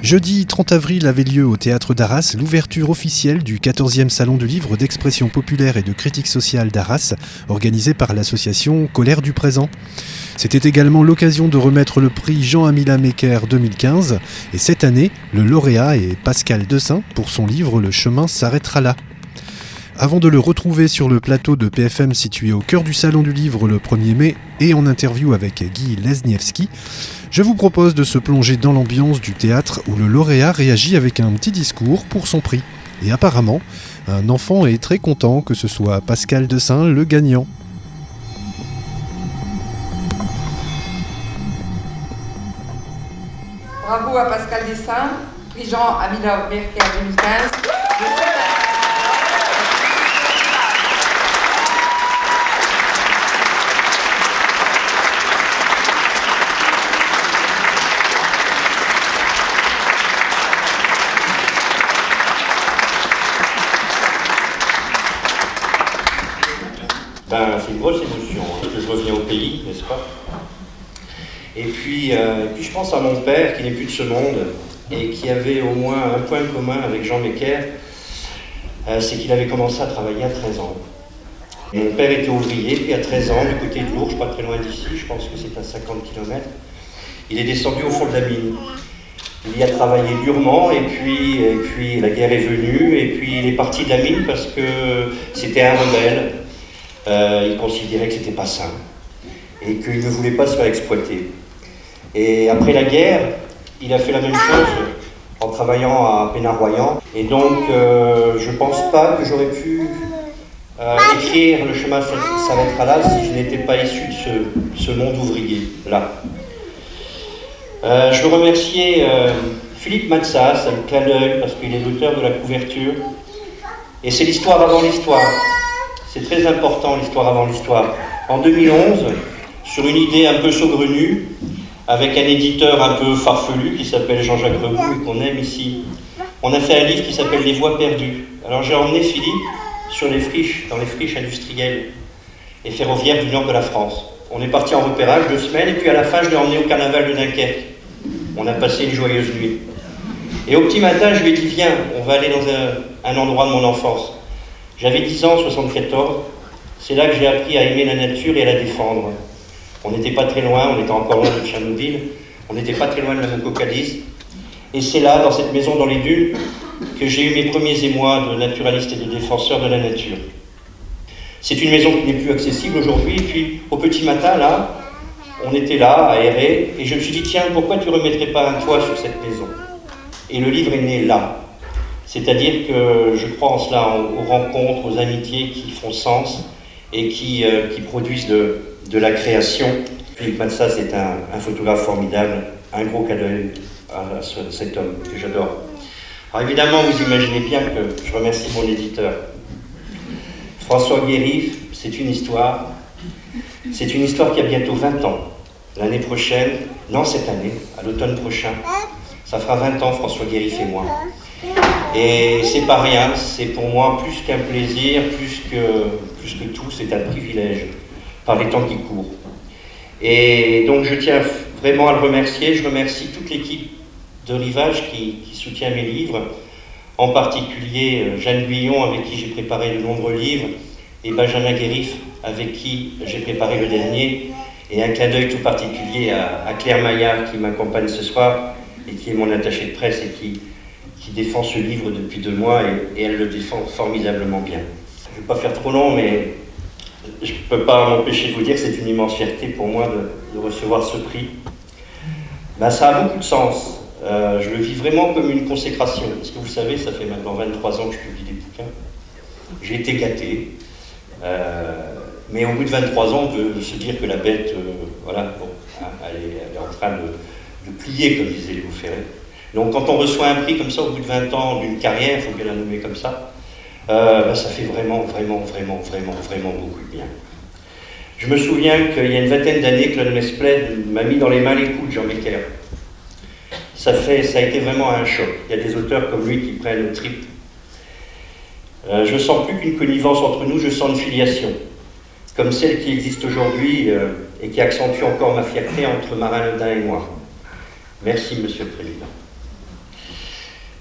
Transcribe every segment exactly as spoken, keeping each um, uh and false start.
Jeudi trente avril avait lieu au Théâtre d'Arras l'ouverture officielle du quatorzième Salon du livre d'expression populaire et de critique sociale d'Arras, organisé par l'association Colère du Présent. C'était également l'occasion de remettre le prix Jean-Amila Mecker deux mille quinze, et cette année, le lauréat est Pascal Dessin pour son livre Le chemin s'arrêtera là. Avant de le retrouver sur le plateau de P F M situé au cœur du Salon du Livre le premier mai et en interview avec Guy Lesniewski, je vous propose de se plonger dans l'ambiance du théâtre où le lauréat réagit avec un petit discours pour son prix. Et apparemment, un enfant est très content que ce soit Pascal Dessin le gagnant. Bravo à Pascal Dessin, prix Jean-Amila Mecker deux mille quinze. Ben, c'est une grosse émotion, hein, parce que je reviens au pays, n'est-ce pas? Et puis, euh, puis je pense à mon père qui n'est plus de ce monde et qui avait au moins un point commun avec Jean Mecker, euh, c'est qu'il avait commencé à travailler à treize ans. Mon père était ouvrier, puis à treize ans, du côté de Lourdes, pas très loin d'ici, je pense que c'est à cinquante kilomètres, il est descendu au fond de la mine. Il y a travaillé durement et puis, et puis la guerre est venue et puis il est parti de la mine parce que c'était un rebelle. Euh, il considérait que c'était pas sain et qu'il ne voulait pas se faire exploiter. Et après la guerre, il a fait la même chose en travaillant à Pénarroyan. Et donc, euh, je pense pas que j'aurais pu euh, écrire Le chemin s'arrêtera là si je n'étais pas issu de ce, ce monde ouvrier-là. Euh, je veux remercier euh, Philippe Matsas, un clin d'œil, parce qu'il est l'auteur de la couverture. Et c'est l'histoire avant l'histoire. C'est très important, l'histoire avant l'histoire. En deux mille onze, sur une idée un peu saugrenue, avec un éditeur un peu farfelu qui s'appelle Jean-Jacques Reboux et qu'on aime ici, on a fait un livre qui s'appelle Les Voies perdues. Alors j'ai emmené Philippe sur les friches, dans les friches industrielles et ferroviaires du nord de la France. On est parti en repérage deux semaines et puis à la fin je l'ai emmené au carnaval de Dunkerque. On a passé une joyeuse nuit. Et au petit matin, je lui ai dit, viens, on va aller dans un, un endroit de mon enfance. J'avais dix ans, soixante-quatorze, c'est là que j'ai appris à aimer la nature et à la défendre. On n'était pas très loin, on était encore loin de Tchernobyl, on n'était pas très loin de la Mucocalyse. Et c'est là, dans cette maison dans les dunes, que j'ai eu mes premiers émois de naturaliste et de défenseur de la nature. C'est une maison qui n'est plus accessible aujourd'hui, et puis au petit matin, là, on était là, à errer, et je me suis dit, tiens, pourquoi tu ne remettrais pas un toit sur cette maison? Et le livre est né là. C'est-à-dire que je crois en cela, aux rencontres, aux amitiés qui font sens et qui, euh, qui produisent de, de la création. Philippe Matsas est un, un photographe formidable, un gros cadeau à ce, cet homme que j'adore. Alors évidemment, vous imaginez bien que je remercie mon éditeur. François Guérif, c'est une histoire. C'est une histoire qui a bientôt vingt ans. L'année prochaine, non cette année, à l'automne prochain, ça fera vingt ans, François Guérif et moi. Et c'est pas rien, c'est pour moi plus qu'un plaisir, plus que, plus que tout, c'est un privilège, par les temps qui courent. Et donc je tiens vraiment à le remercier, je remercie toute l'équipe de Rivage qui, qui soutient mes livres, en particulier Jeanne Guyon avec qui j'ai préparé de nombreux livres, et Benjamin Guérif avec qui j'ai préparé le dernier, et un clin d'œil tout particulier à, à Claire Maillard qui m'accompagne ce soir, et qui est mon attachée de presse et qui qui défend ce livre depuis deux mois et, et elle le défend formidablement bien. Je ne vais pas faire trop long, mais je ne peux pas m'empêcher de vous dire que c'est une immense fierté pour moi de, de recevoir ce prix. Ben, ça a beaucoup de sens. Euh, je le vis vraiment comme une consécration. Parce que vous savez, ça fait maintenant vingt-trois ans que je publie des bouquins. J'ai été gâté. Euh, mais au bout de vingt-trois ans, on peut se dire que la bête, euh, voilà, bon, elle, est, elle est en train de, de plier, comme disait Léo Ferré. Donc quand on reçoit un prix comme ça au bout de vingt ans d'une carrière, il faut bien la nommer comme ça, euh, ben ça fait vraiment, vraiment, vraiment, vraiment, vraiment beaucoup de bien. Je me souviens qu'il y a une vingtaine d'années, Claude Mesplède m'a mis dans les mains les coups de Jean Mecker. Ça, fait, ça a été vraiment un choc. Il y a des auteurs comme lui qui prennent le trip. Euh, je ne sens plus qu'une connivence entre nous, je sens une filiation, comme celle qui existe aujourd'hui euh, et qui accentue encore ma fierté entre Marin Ledin et moi. Merci, Monsieur le Président.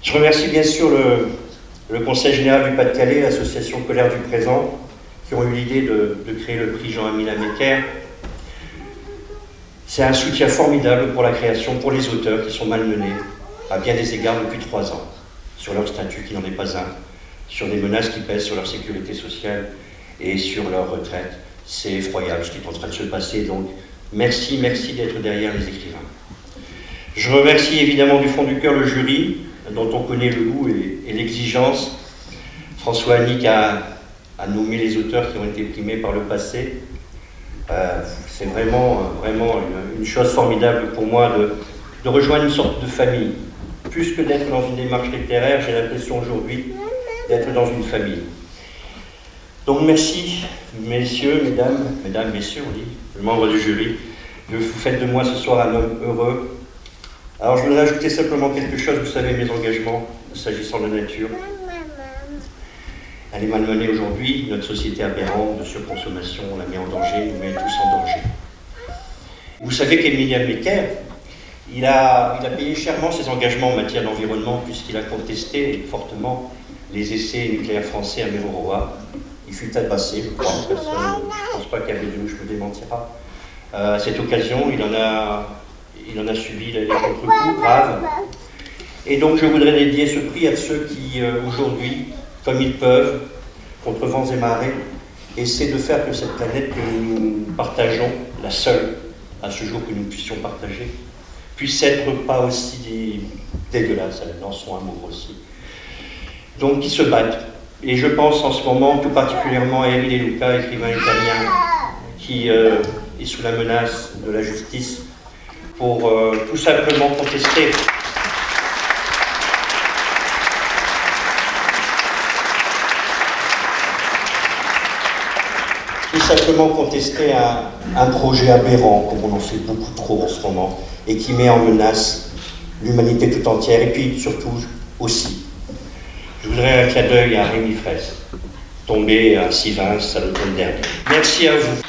Je remercie bien sûr le, le Conseil général du Pas-de-Calais, l'association Colère du Présent, qui ont eu l'idée de, de créer le prix Jean-Amila Mecker. C'est un soutien formidable pour la création, pour les auteurs qui sont malmenés, à bien des égards depuis trois ans, sur leur statut qui n'en est pas un, sur des menaces qui pèsent sur leur sécurité sociale et sur leur retraite. C'est effroyable ce qui est en train de se passer, donc merci, merci d'être derrière les écrivains. Je remercie évidemment du fond du cœur le jury, dont on connaît le goût et, et l'exigence. François Annick a, a nommé les auteurs qui ont été primés par le passé. Euh, c'est vraiment, vraiment une, une chose formidable pour moi de, de rejoindre une sorte de famille. Plus que d'être dans une démarche littéraire, j'ai l'impression aujourd'hui d'être dans une famille. Donc merci, messieurs, mesdames, mesdames, messieurs, on dit, le membre du jury, vous faites de moi ce soir un homme heureux. Alors je voudrais ajouter simplement quelque chose, vous savez mes engagements s'agissant de nature. Elle est malmenée aujourd'hui, notre société aberrante de surconsommation la met en danger, nous met tous en danger. Vous savez qu'Emilien Mecker, il a, il a payé chèrement ses engagements en matière d'environnement puisqu'il a contesté fortement les essais nucléaires français à Mururoa. Il fut tabassé, je crois, personne, je ne pense pas qu'Hervé Delouche me démentira. Euh, à cette occasion, il en a, il en a subi les contre-coups graves. Et donc je voudrais dédier ce prix à ceux qui, euh, aujourd'hui, comme ils peuvent, contre vents et marées, essaient de faire que cette planète que nous partageons, la seule à ce jour que nous puissions partager, puisse être pas aussi dégueulasse, dans son amour aussi. Donc ils se battent. Et je pense en ce moment tout particulièrement à Emile Luca, écrivain italien, qui euh, est sous la menace de la justice pour euh, tout simplement contester tout simplement contester un, un projet aberrant, comme on en fait beaucoup trop en ce moment, et qui met en menace l'humanité tout entière, et puis surtout aussi. Je voudrais un clin d'œil à Rémi Fraisse, tombé à Sivins à l'automne dernier. Merci à vous.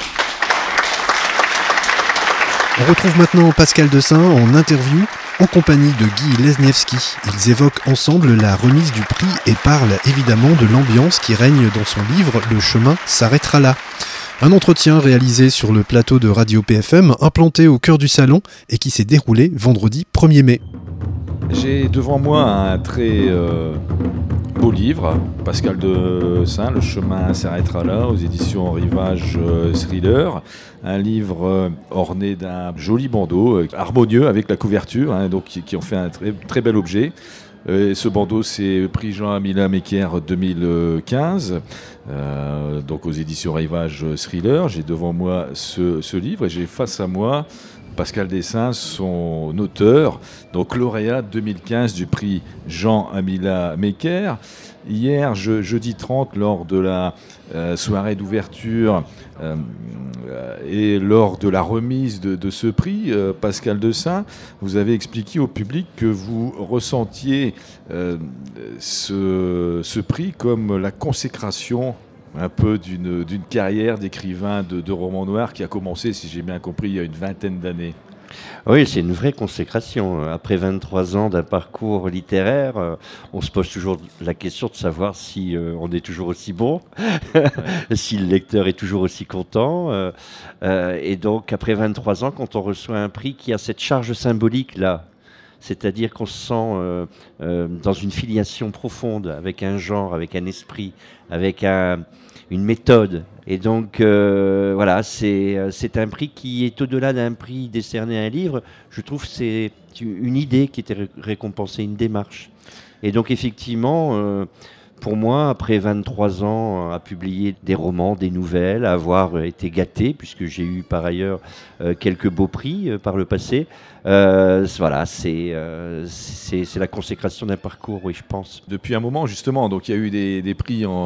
On retrouve maintenant Pascal Dessin en interview en compagnie de Guy Lesniewski. Ils évoquent ensemble la remise du prix et parlent évidemment de l'ambiance qui règne dans son livre « Le chemin s'arrêtera là ». Un entretien réalisé sur le plateau de Radio P F M, implanté au cœur du salon et qui s'est déroulé vendredi premier mai. J'ai devant moi un très euh, beau livre, Pascal Dessin, Le chemin s'arrêtera là, aux éditions Rivage euh, Thriller. Un livre euh, orné d'un joli bandeau, euh, harmonieux avec la couverture, hein, donc, qui, qui en fait un très, très bel objet. Euh, ce bandeau, c'est prix Jean-Amila Mecker deux mille quinze, euh, donc aux éditions Rivage Thriller. J'ai devant moi ce, ce livre et j'ai face à moi Pascal Dessin, son auteur, donc lauréat deux mille quinze du prix Jean-Amila Mecker. Hier, je, jeudi trente, lors de la euh, soirée d'ouverture euh, et lors de la remise de, de ce prix, euh, Pascal Dessin, vous avez expliqué au public que vous ressentiez euh, ce, ce prix comme la consécration un peu d'une, d'une carrière d'écrivain de, de romans noirs qui a commencé, si j'ai bien compris, il y a une vingtaine d'années. Oui, c'est une vraie consécration. Après vingt-trois ans d'un parcours littéraire, euh, on se pose toujours la question de savoir si euh, on est toujours aussi bon, si le lecteur est toujours aussi content. Euh, euh, et donc, après vingt-trois ans, quand on reçoit un prix qui a cette charge symbolique-là, c'est-à-dire qu'on se sent euh, euh, dans une filiation profonde avec un genre, avec un esprit, avec un, une méthode. Et donc, euh, voilà, c'est, c'est un prix qui est au-delà d'un prix décerné à un livre. Je trouve que c'est une idée qui était récompensée, une démarche. Et donc, effectivement, euh, pour moi, après vingt-trois ans à publier des romans, des nouvelles, à avoir été gâté, puisque j'ai eu par ailleurs euh, quelques beaux prix euh, par le passé, euh, voilà, c'est, euh, c'est, c'est la consécration d'un parcours, oui, je pense. Depuis un moment, justement, donc il y a eu des, des prix en...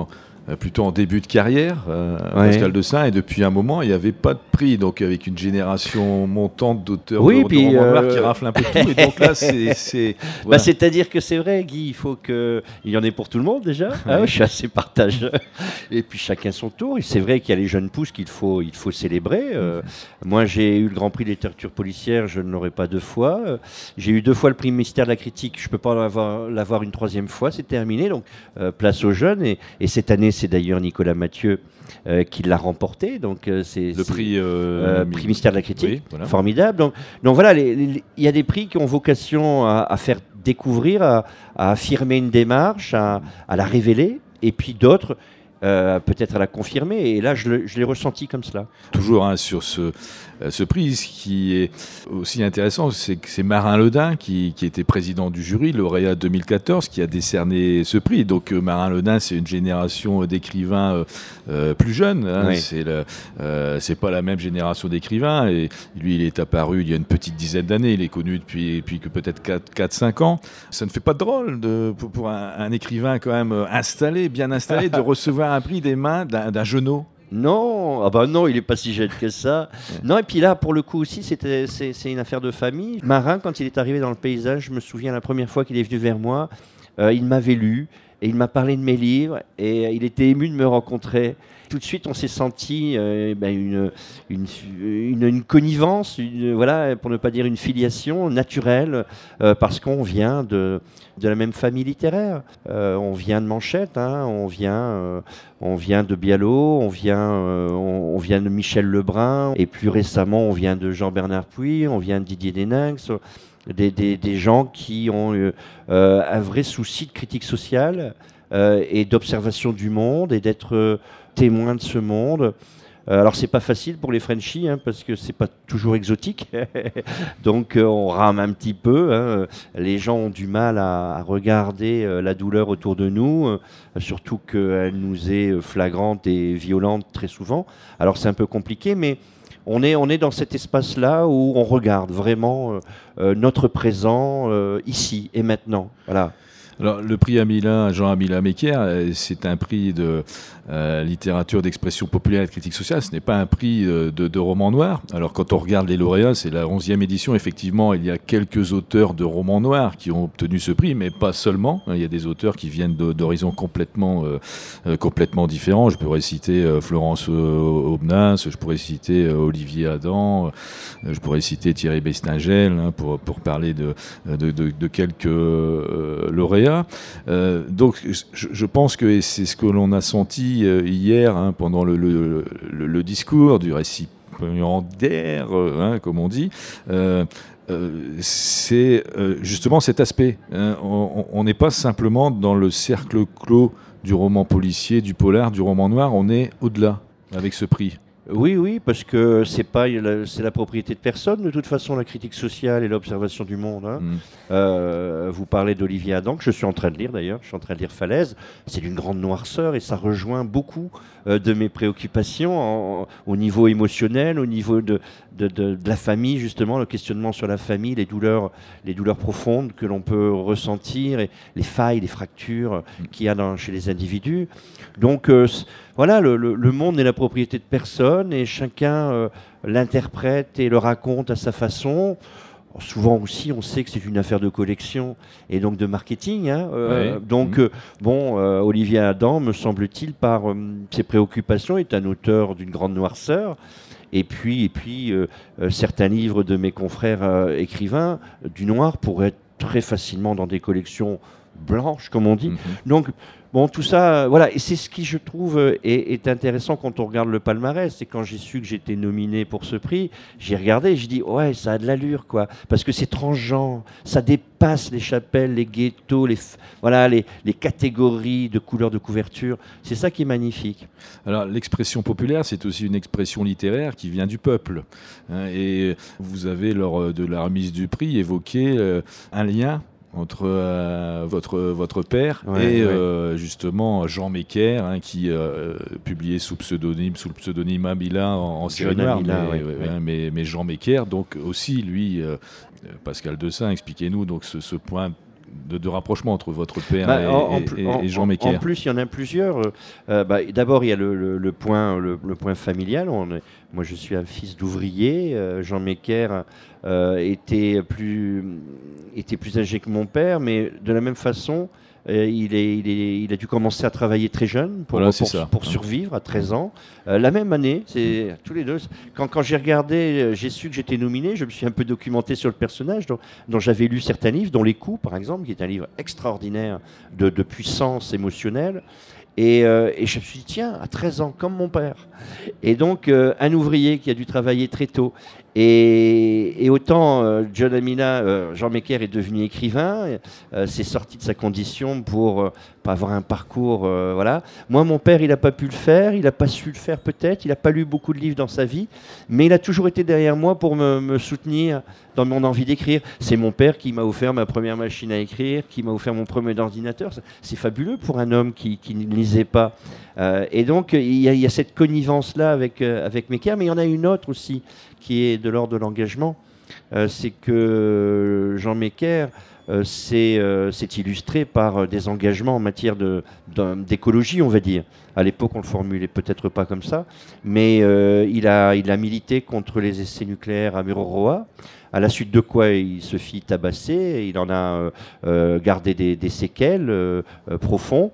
euh, plutôt en début de carrière, euh, Ouais. Pascal Dessins, et depuis un moment, il n'y avait pas de prix, donc avec une génération montante d'auteurs Oui, de, puis, de romans euh, noirs qui raflent un peu tout, et donc là, c'est... c'est Bah, voilà. c'est-à-dire que c'est vrai, Guy, il faut qu'il y en ait pour tout le monde déjà. Ah, ouais, je suis assez partageux. Et puis chacun son tour. Et c'est vrai qu'il y a les jeunes pousses qu'il faut, il faut célébrer. Euh, moi, j'ai eu le Grand Prix de littérature policière, je ne l'aurai pas deux fois. Euh, j'ai eu deux fois le prix Mystère de la critique, je ne peux pas l'avoir, l'avoir une troisième fois, c'est terminé. Donc, euh, place aux jeunes. Et, et cette année, c'est d'ailleurs Nicolas Mathieu euh, qui l'a remporté. Donc, euh, c'est, Le c'est, prix, euh, euh, prix Mystère de la critique, oui, voilà. formidable. Donc, donc voilà, les- les- il y a des prix qui ont vocation à, à faire découvrir, à, à affirmer une démarche, à, à la révéler, et puis d'autres, euh, peut-être à la confirmer. Et là, je, le- je l'ai ressenti comme cela. Toujours hein, sur ce, euh, ce prix, ce qui est aussi intéressant, c'est que c'est Marin Ledin qui, qui était président du jury, lauréat deux mille quatorze, qui a décerné ce prix. Donc euh, Marin Ledin, c'est une génération d'écrivains euh, euh, plus jeunes. Hein. Oui. C'est, le, euh, c'est pas la même génération d'écrivains. Et lui, il est apparu il y a une petite dizaine d'années. Il est connu depuis, depuis que peut-être quatre cinq ans. Ça ne fait pas de drôle de, pour, pour un, un écrivain quand même euh, installé, bien installé, de recevoir un prix des mains d'un, d'un jeunot. Non, ah bah non, il est pas si jeune que ça. Non, et puis là, pour le coup aussi, c'était, c'est, c'est une affaire de famille. Marin, quand il est arrivé dans le paysage, je me souviens la première fois qu'il est venu vers moi, euh, il m'avait lu et il m'a parlé de mes livres et euh, il était ému de me rencontrer. Tout de suite, on s'est senti euh, ben, une, une, une, une connivence, une, voilà, pour ne pas dire une filiation naturelle, euh, parce qu'on vient de, de la même famille littéraire. Euh, on vient de Manchette, hein, on vient, euh, on vient de Bialot, on vient, euh, on, on vient de Michel Lebrun, et plus récemment, on vient de Jean-Bernard Puy, on vient de Didier Deninx. Des, des, des gens qui ont euh, euh, un vrai souci de critique sociale euh, et d'observation du monde et d'être euh, témoin de ce monde. Euh, alors c'est pas facile pour les Frenchies hein, parce que c'est pas toujours exotique, donc euh, on rame un petit peu. Hein. Les gens ont du mal à, à regarder euh, la douleur autour de nous, euh, surtout qu'elle nous est flagrante et violente très souvent. Alors c'est un peu compliqué, mais On est, on est dans cet espace-là où on regarde vraiment euh, euh, notre présent euh, ici et maintenant. Voilà. Alors, le prix Amila, Jean Amila Mecker, euh, c'est un prix de euh, littérature d'expression populaire et de critique sociale. Ce n'est pas un prix euh, de, de roman noir. Alors, quand on regarde les lauréats, c'est la onzième édition. Effectivement, il y a quelques auteurs de romans noirs qui ont obtenu ce prix, mais pas seulement. Il y a des auteurs qui viennent de, d'horizons complètement, euh, euh, complètement différents. Je pourrais citer euh, Florence euh, Aubenas, je pourrais citer euh, Olivier Adam, euh, je pourrais citer Thierry Bestingel, hein, pour, pour parler de, de, de, de quelques euh, lauréats. Euh, donc je, je pense que et c'est ce que l'on a senti euh, hier hein, pendant le, le, le, le discours du récipiendaire, euh, hein, comme on dit, euh, euh, c'est euh, justement cet aspect. Hein. On n'est pas simplement dans le cercle clos du roman policier, du polar, du roman noir, on est au-delà avec ce prix. Oui, oui, parce que c'est pas, c'est la propriété de personne, de toute façon, la critique sociale et l'observation du monde. Hein. Mmh. Euh, vous parlez d'Olivier Adam, que je suis en train de lire d'ailleurs, je suis en train de lire Falaise, c'est d'une grande noirceur et ça rejoint beaucoup euh, de mes préoccupations en, en, au niveau émotionnel, au niveau de, de, de, de la famille, justement, le questionnement sur la famille, les douleurs, les douleurs profondes que l'on peut ressentir, et les failles, les fractures qu'il y a dans, chez les individus. Donc, euh, voilà, le, le, le monde n'est la propriété de personne et chacun euh, l'interprète et le raconte à sa façon. Souvent aussi, on sait que c'est une affaire de collection et donc de marketing. Hein, euh, oui. Donc, mmh. euh, bon, euh, Olivier Adam, me semble-t-il, par euh, ses préoccupations, est un auteur d'une grande noirceur. Et puis, et puis euh, euh, certains livres de mes confrères euh, écrivains euh, du noir pourraient être très facilement dans des collections blanches, comme on dit. Mmh. Donc, bon, tout ça, voilà, et c'est ce qui, je trouve, est, est intéressant quand on regarde le palmarès. C'est quand j'ai su que j'étais nominé pour ce prix, j'ai regardé et je dis, ouais, ça a de l'allure, quoi, parce que c'est transgenre, ça dépasse les chapelles, les ghettos, les, voilà, les, les catégories de couleurs de couverture. C'est ça qui est magnifique. Alors, l'expression populaire, c'est aussi une expression littéraire qui vient du peuple. Hein, et vous avez, lors de la remise du prix, évoqué euh, un lien entre euh, votre, votre père ouais, et ouais. Euh, justement Jean Mecker, hein, qui euh, publiait sous pseudonyme, sous le pseudonyme Amila en, en série noire, mais, ouais, ouais. Hein, mais, mais Jean Mecker, donc aussi lui, euh, Pascal Dessins, expliquez-nous donc ce, ce point de, de rapprochement entre votre père bah, et, en, et, en, et Jean en, Mecker. En plus, il y en a plusieurs. Euh, bah, d'abord, il y a le, le, le, point, le, le point familial. On est, moi, je suis un fils d'ouvrier. Euh, Jean Mecker euh, était, plus, était plus âgé que mon père, mais de la même façon, euh, il, est, il, est, il a dû commencer à travailler très jeune pour, voilà, pour, pour survivre à treize ans. Euh, la même année, c'est tous les deux. Quand, quand j'ai regardé, j'ai su que j'étais nominé, je me suis un peu documenté sur le personnage, dont, dont j'avais lu certains livres, dont Les Coups, par exemple, qui est un livre extraordinaire de, de puissance émotionnelle. Et, euh, et je me suis dit, tiens, à treize ans, comme mon père. Et donc, euh, un ouvrier qui a dû travailler très tôt. Et, et autant euh, John Amina, euh, Jean Mecker est devenu écrivain, euh, s'est sorti de sa condition pour euh, pas avoir un parcours, euh, voilà. Moi, mon père, il n'a pas pu le faire, il n'a pas su le faire peut-être, il n'a pas lu beaucoup de livres dans sa vie, mais il a toujours été derrière moi pour me, me soutenir dans mon envie d'écrire. C'est mon père qui m'a offert ma première machine à écrire, qui m'a offert mon premier ordinateur. C'est fabuleux pour un homme qui, qui ne lisait pas. Euh, et donc, il y, y a cette connivence-là avec, euh, avec Mecker, mais il y en a une autre aussi, qui est de l'ordre de l'engagement. Euh, c'est que Jean Mecker euh, s'est euh, illustré par euh, des engagements en matière d'écologie, on va dire. À l'époque, on ne le formulait peut-être pas comme ça, mais euh, il, a, il a milité contre les essais nucléaires à Mururoa, à la suite de quoi il se fit tabasser, il en a euh, euh, gardé des, des séquelles euh, euh, profondes.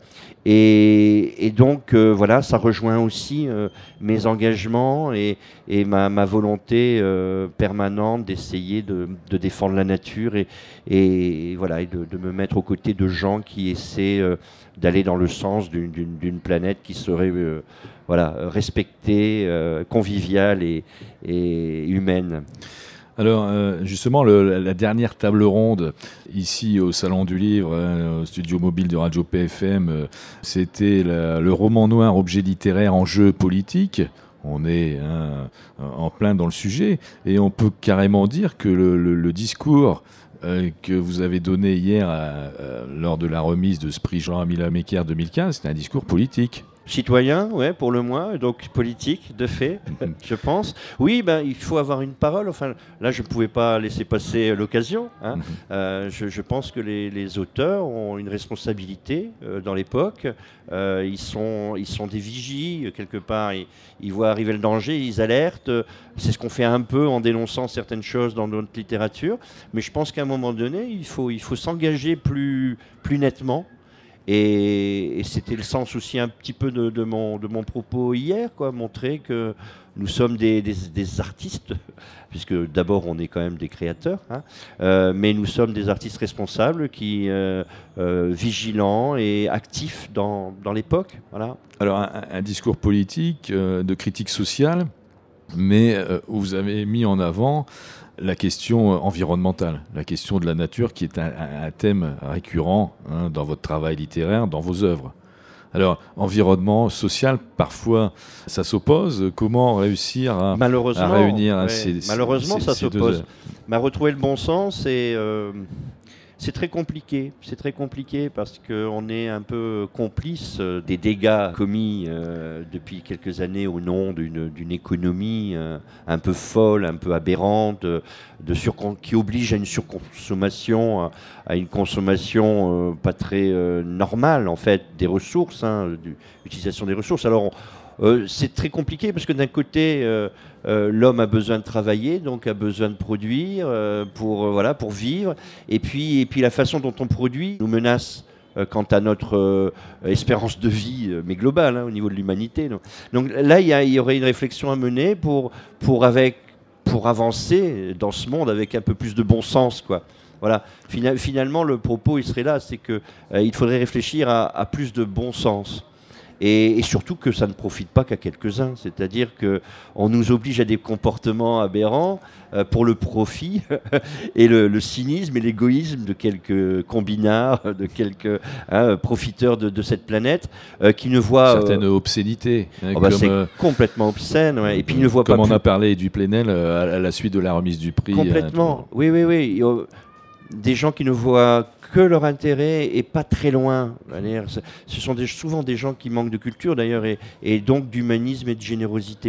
Et, et donc, euh, voilà, ça rejoint aussi euh, mes engagements et, et ma, ma volonté euh, permanente d'essayer de, de défendre la nature et, et, voilà, et de, de me mettre aux côtés de gens qui essaient euh, d'aller dans le sens d'une planète qui serait euh, voilà, respectée, euh, conviviale et, et humaine. Alors, euh, justement, le, la dernière table ronde, ici au Salon du Livre, hein, au studio mobile de Radio P F M, euh, c'était le roman noir, objet littéraire, enjeu politique. On est hein, en plein dans le sujet, et on peut carrément dire que le, le, le discours euh, que vous avez donné hier à, à, lors de la remise de ce prix Jean Amina Mecker deux mille quinze, c'est un discours politique. Citoyen, ouais, pour le moins, donc politique, de fait, je pense. Oui, ben, il faut avoir une parole. Enfin, là, je ne pouvais pas laisser passer l'occasion. Hein. Euh, je, je pense que les, les auteurs ont une responsabilité euh, dans l'époque. Euh, ils, sont, ils sont des vigies, quelque part. Ils, ils voient arriver le danger, ils alertent. C'est ce qu'on fait un peu en dénonçant certaines choses dans notre littérature. Mais je pense qu'à un moment donné, il faut, il faut s'engager plus, plus nettement. Et, et c'était le sens aussi un petit peu de, de, mon, de mon propos hier, quoi, montrer que nous sommes des, des, des artistes, puisque d'abord on est quand même des créateurs, hein, euh, mais nous sommes des artistes responsables, qui euh, euh, vigilants et actifs dans, dans l'époque. Voilà. Alors un, un discours politique, euh, de critique sociale, mais euh, vous avez mis en avant la question environnementale, la question de la nature, qui est un, un thème récurrent hein, dans votre travail littéraire, dans vos œuvres. Alors, environnement, social, parfois, ça s'oppose. Comment réussir à, à réunir ouais, ces, malheureusement, ces, ça ces deux s'oppose. œuvres. Mais retrouver le bon sens et... Euh C'est très compliqué, c'est très compliqué parce qu'on est un peu complice des dégâts commis euh, depuis quelques années au nom d'une économie euh, un peu folle, un peu aberrante, de surcon qui oblige à une surconsommation, à, à une consommation euh, pas très euh, normale en fait des ressources, hein, l'utilisation des ressources. Alors on, Euh, c'est très compliqué parce que d'un côté, euh, euh, l'homme a besoin de travailler, donc a besoin de produire euh, pour, euh, voilà, pour vivre. Et puis, et puis la façon dont on produit nous menace euh, quant à notre euh, espérance de vie, euh, mais globale, hein, au niveau de l'humanité. Donc, donc là, il y, y aurait une réflexion à mener pour, pour, avec, pour avancer dans ce monde avec un peu plus de bon sens, quoi. Voilà. Fina- finalement, le propos, il serait là, c'est qu'il euh, faudrait réfléchir à, à plus de bon sens. Et, et surtout que ça ne profite pas qu'à quelques-uns, c'est-à-dire qu'on nous oblige à des comportements aberrants euh, pour le profit et le, le cynisme et l'égoïsme de quelques combinards, de quelques hein, profiteurs de, de cette planète euh, qui ne voient... Certaines euh, obscénités. Hein, oh bah c'est euh, complètement obscène, ouais. Et puis ils ne voient comme pas... Comme on plus... a parlé du Plenel euh, à la suite de la remise du prix. Complètement, hein, oui, oui, oui. Des gens qui ne voient que leur intérêt et pas très loin. Ce sont des, souvent des gens qui manquent de culture d'ailleurs et, et donc d'humanisme et de générosité.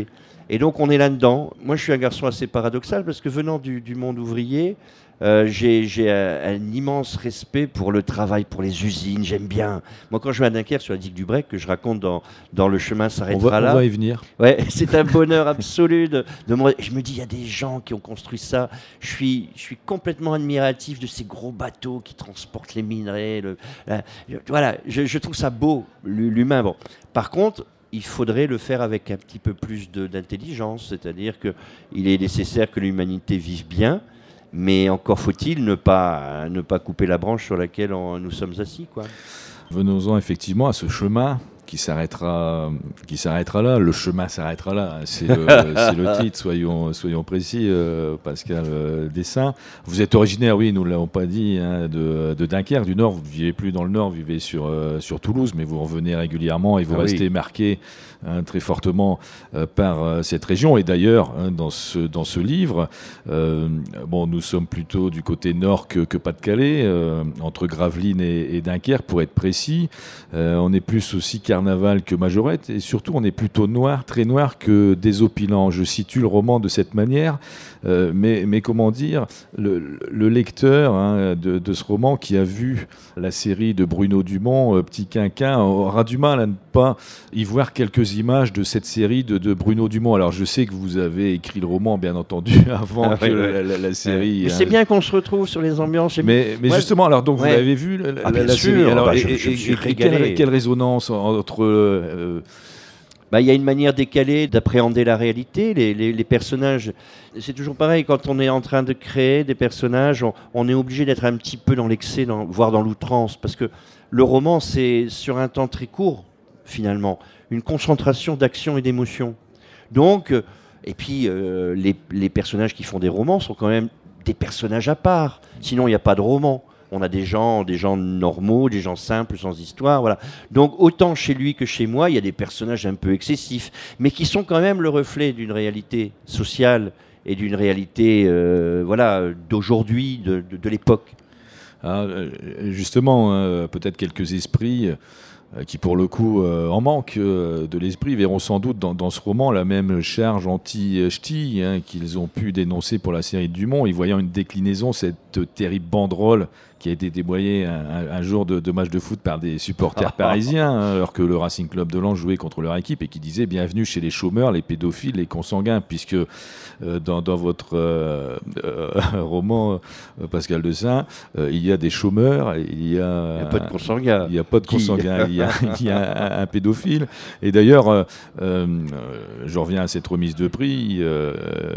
Et donc on est là-dedans. Moi je suis un garçon assez paradoxal parce que venant du, du monde ouvrier, euh, j'ai, j'ai un, un immense respect pour le travail, pour les usines, j'aime bien. Moi quand je vais à Dunkerque sur la digue du Brec, que je raconte dans, dans Le chemin s'arrêtera on va, là. On va y venir. Ouais, c'est un bonheur absolu. De, de me, je me dis, il y a des gens qui ont construit ça. Je suis, je suis complètement admiratif de ces gros bateaux qui transportent les minerais. Le, la, voilà, je, je trouve ça beau, l'humain. Bon. Par contre, il faudrait le faire avec un petit peu plus de, d'intelligence, c'est-à-dire qu'il est nécessaire que l'humanité vive bien, mais encore faut-il ne pas, ne pas couper la branche sur laquelle on, nous sommes assis, quoi. Venons-en effectivement à ce chemin qui s'arrêtera, qui s'arrêtera là. Le chemin s'arrêtera là. C'est le, c'est le titre, soyons, soyons précis, euh, Pascal euh, Dessin. Vous êtes originaire, oui, nous ne l'avons pas dit, hein, de, de Dunkerque, du Nord. Vous ne vivez plus dans le Nord, vous vivez sur, euh, sur Toulouse, mais vous revenez régulièrement et vous ah, restez oui. marqué hein, très fortement euh, par euh, cette région. Et d'ailleurs, hein, dans, ce, dans ce livre, euh, bon, nous sommes plutôt du côté nord que, que Pas-de-Calais, euh, entre Gravelines et, et Dunkerque, pour être précis. Euh, on est plus aussi carnaval que majorette, et surtout on est plutôt noir, très noir que désopilant. Je situe le roman de cette manière, euh, mais, mais comment dire, le, le lecteur hein, de, de ce roman qui a vu la série de Bruno Dumont, euh, Petit Quinquin, aura du mal à ne pas y voir quelques images de cette série de, de Bruno Dumont. Alors je sais que vous avez écrit le roman, bien entendu, avant ah, que oui, la, oui. la, la série... Mais hein, c'est bien qu'on se retrouve sur les ambiances. Mais, mais Moi, justement, alors donc ouais. vous l'avez vu la, ah, la, la sûr, série. Alors, bah, et, je, je me et, suis et régalé. quelle, quelle résonance entre euh, bah, y a une manière décalée d'appréhender la réalité. Les, les, les personnages, c'est toujours pareil. Quand on est en train de créer des personnages, on, on est obligé d'être un petit peu dans l'excès, dans, voire dans l'outrance, parce que le roman, c'est sur un temps très court, finalement, une concentration d'action et d'émotion. Donc, et puis euh, les, les personnages qui font des romans sont quand même des personnages à part. Sinon, il n'y a pas de roman. On a des gens, des gens normaux, des gens simples, sans histoire, voilà. Donc autant chez lui que chez moi, il y a des personnages un peu excessifs, mais qui sont quand même le reflet d'une réalité sociale et d'une réalité, euh, voilà, d'aujourd'hui, de, de, de l'époque. Ah, justement, euh, peut-être quelques esprits euh, qui, pour le coup, euh, en manquent euh, de l'esprit, verront sans doute dans, dans ce roman la même charge anti-ch'ti hein, qu'ils ont pu dénoncer pour la série de Dumont, y voyant une déclinaison, cette terrible banderole qui a été dévoyée un, un, un jour de, de match de foot par des supporters parisiens, hein, alors que le Racing Club de Lens jouait contre leur équipe et qui disait « Bienvenue chez les chômeurs, les pédophiles, les consanguins » puisque euh, dans, dans votre euh, euh, roman, euh, Pascal Dessin, euh, il y a des chômeurs, il y a... Il n'y a pas de consanguins. Il n'y a pas de consanguins, il y a, il y a un, un pédophile. Et d'ailleurs, euh, euh, je reviens à cette remise de prix, euh,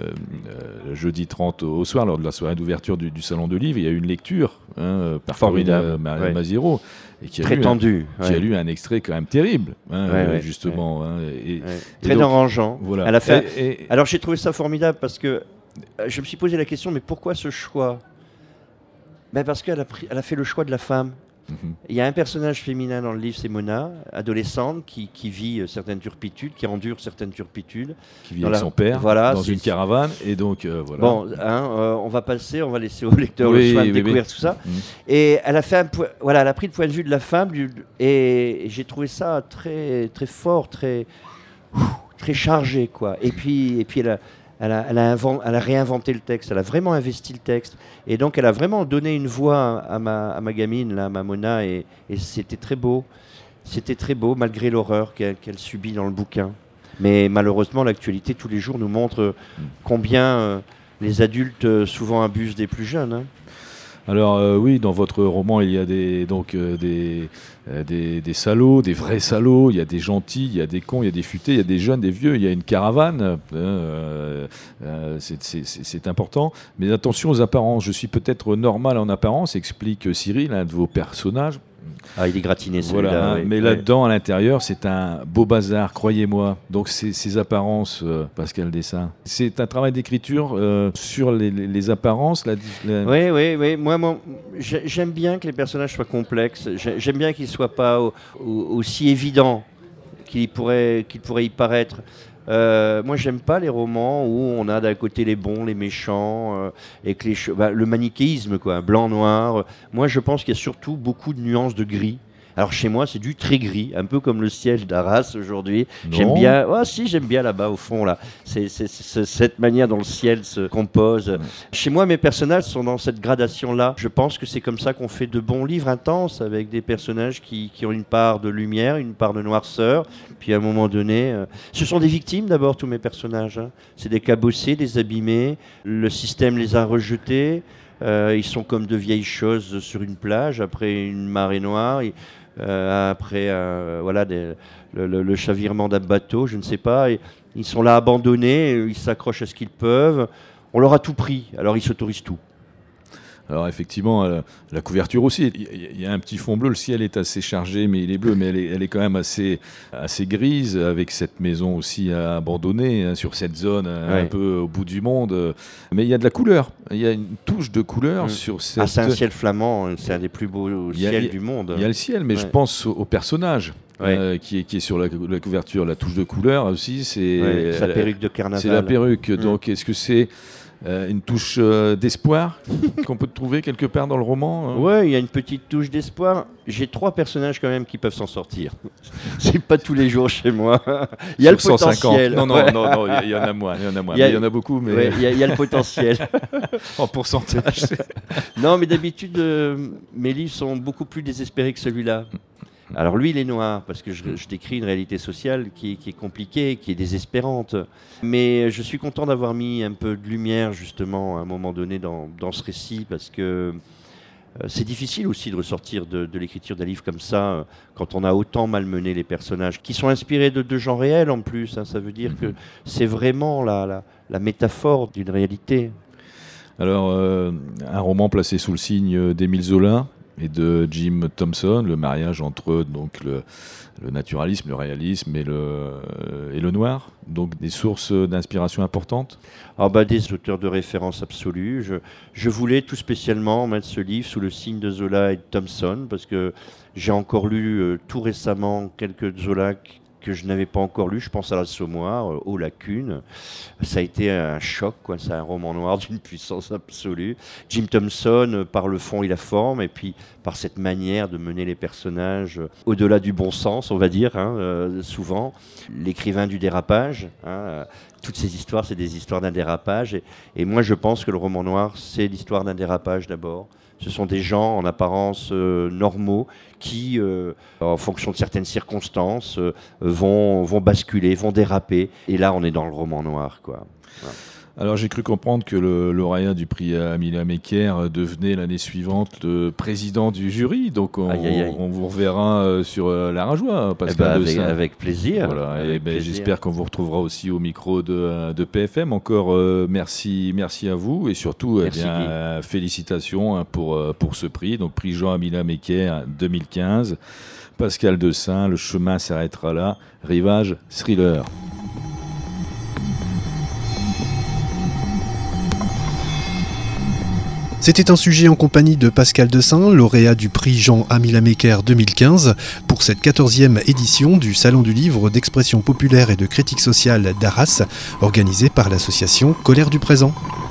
euh, jeudi trente au soir, lors de la soirée d'ouverture du, du Salon de Livre, il y a eu une lecture hein, par Corinne ouais. Maziro, et qui a, très lu tendu, un, qui ouais. a lu un extrait quand même terrible, hein, ouais, ouais, justement. ouais. Hein, et, ouais. et très donc, dérangeant. Voilà. À la fin, et, et, alors j'ai trouvé ça formidable parce que je me suis posé la question, mais pourquoi ce choix? Ben parce qu'elle a, pris, elle a fait le choix de la femme. Mm-hmm. Il y a un personnage féminin dans le livre, c'est Mona, adolescente, qui, qui vit certaines turpitudes, qui endure certaines turpitudes. Qui vit avec la... son père voilà, dans une caravane. Et donc, euh, voilà. Bon, hein, euh, on va passer, on va laisser au lecteur oui, le soin de oui, découvrir oui. tout ça. Mm-hmm. Et elle a, fait un po- voilà, elle a pris le point de vue de la femme, du, et, et j'ai trouvé ça très, très fort, très, très chargé, quoi. Et puis, et puis elle a... Elle a, elle, a invent, elle a réinventé le texte, elle a vraiment investi le texte. Et donc, elle a vraiment donné une voix à ma, à ma gamine, là, à ma Mona, et, et c'était très beau. C'était très beau, malgré l'horreur qu'elle, qu'elle subit dans le bouquin. Mais malheureusement, l'actualité, tous les jours, nous montre combien euh, les adultes euh, souvent abusent des plus jeunes. Hein. Alors euh, oui, dans votre roman, il y a des, donc, euh, des, euh, des, des salauds, des vrais salauds, il y a des gentils, il y a des cons, il y a des futés, il y a des jeunes, des vieux, il y a une caravane, euh, euh, c'est, c'est, c'est important. Mais attention aux apparences, je suis peut-être normal en apparence, explique Cyril, un de vos personnages. Ah, il est gratiné celui-là. Voilà, hein, oui, mais oui. là-dedans, à l'intérieur, c'est un beau bazar, croyez-moi. Donc, c'est, ces apparences, euh, Pascal Dessin, c'est un travail d'écriture euh, sur les, les, les apparences. La, la... Oui, oui, oui. Moi, moi, j'aime bien que les personnages soient complexes. J'aime bien qu'ils ne soient pas au, au, aussi évidents qu'ils pourraient, qu'ils pourraient y paraître. Euh, moi, j'aime pas les romans où on a d'un côté les bons, les méchants, euh, et que les che- bah, le manichéisme, quoi, blanc, noir. Moi, je pense qu'il y a surtout beaucoup de nuances de gris. Alors chez moi, c'est du très gris, un peu comme le ciel d'Arras aujourd'hui. Non. J'aime bien, oh, si, j'aime bien là-bas au fond, là. C'est, c'est, c'est cette manière dont le ciel se compose. Ouais. Chez moi, mes personnages sont dans cette gradation-là. Je pense que c'est comme ça qu'on fait de bons livres intenses, avec des personnages qui, qui ont une part de lumière, une part de noirceur. Puis à un moment donné, euh, ce sont des victimes d'abord, tous mes personnages. Hein. C'est des cabossés, des abîmés. Le système les a rejetés. Euh, ils sont comme de vieilles choses sur une plage après une marée noire, et, euh, après euh, voilà, des, le, le, le chavirement d'un bateau, je ne sais pas. Et ils sont là abandonnés, ils s'accrochent à ce qu'ils peuvent. On leur a tout pris, alors ils s'autorisent tout. Alors effectivement, euh, la couverture aussi, il y, y a un petit fond bleu, le ciel est assez chargé, mais il est bleu, mais elle est, elle est quand même assez, assez grise, avec cette maison aussi abandonnée, hein, sur cette zone ouais. un peu au bout du monde. Mais il y a de la couleur, il y a une touche de couleur mmh. sur cette... Ah, c'est un ciel flamand, c'est un des plus beaux ciels du monde. Il y a le ciel, mais ouais. je pense au, au personnage. Ouais. Euh, qui, est, qui est sur la, la couverture, la touche de couleur aussi, c'est... Ouais, sa perruque de carnaval. C'est la perruque, mmh. donc est-ce que c'est... Euh, une touche euh, d'espoir qu'on peut trouver quelque part dans le roman. Hein. Ouais, il y a une petite touche d'espoir. J'ai trois personnages quand même qui peuvent s'en sortir. C'est pas tous les jours chez moi. Il y a Sur le potentiel. Non, non, ouais. non, non, il y, y en a moins. Il y en a moins. Il y, a, il y en a beaucoup, mais ouais, il, y a, il y a le potentiel. En pourcentage. Non, mais d'habitude, euh, mes livres sont beaucoup plus désespérés que celui-là. Alors lui, il est noir, parce que je, je décris une réalité sociale qui, qui est compliquée, qui est désespérante. Mais je suis content d'avoir mis un peu de lumière, justement, à un moment donné dans, dans ce récit, parce que euh, c'est difficile aussi de ressortir de, de l'écriture d'un livre comme ça, euh, quand on a autant malmené les personnages, qui sont inspirés de, de gens réels en plus. Hein, ça veut dire que c'est vraiment la, la, la métaphore d'une réalité. Alors, euh, un roman placé sous le signe d'Émile Zola et de Jim Thompson, le mariage entre donc le, le naturalisme, le réalisme et le, et le noir, donc des sources d'inspiration importantes. Ah bah, des auteurs de référence absolus. Je, je voulais tout spécialement mettre ce livre sous le signe de Zola et de Thompson, parce que j'ai encore lu euh, tout récemment quelques Zola que je n'avais pas encore lu. Je pense à l'Assommoir, euh, aux Lacunes. Ça a été un choc, quoi. C'est un roman noir d'une puissance absolue. Jim Thompson, euh, par le fond et la forme, et puis par cette manière de mener les personnages euh, au-delà du bon sens, on va dire, hein, euh, souvent. L'écrivain du dérapage, hein, euh, toutes ces histoires, c'est des histoires d'un dérapage. Et, et moi, je pense que le roman noir, c'est l'histoire d'un dérapage d'abord. Ce sont des gens en apparence euh, normaux qui, euh, en fonction de certaines circonstances, euh, vont, vont basculer, vont déraper. Et là, on est dans le roman noir, quoi. Voilà. Alors, j'ai cru comprendre que le lauréat du prix Amelia Mecker devenait l'année suivante le président du jury. Donc, on, aïe, aïe, aïe. on vous reverra sur La Rajoie, Pascal eh ben, avec, Dessin. Avec plaisir. Voilà. Avec et ben, plaisir. J'espère qu'on vous retrouvera aussi au micro de, de P F M. Encore euh, merci, merci à vous et surtout eh bien, euh, félicitations hein, pour, pour ce prix. Donc, prix Jean Amelia Mecker deux mille quinze. Pascal Dessin, Le chemin s'arrêtera là. Rivage Thriller. C'était un sujet en compagnie de Pascal Dessin, lauréat du prix Jean Amelia Mecker deux mille quinze, pour cette quatorzième édition du Salon du livre d'expression populaire et de critique sociale d'Arras, organisé par l'association Colère du Présent.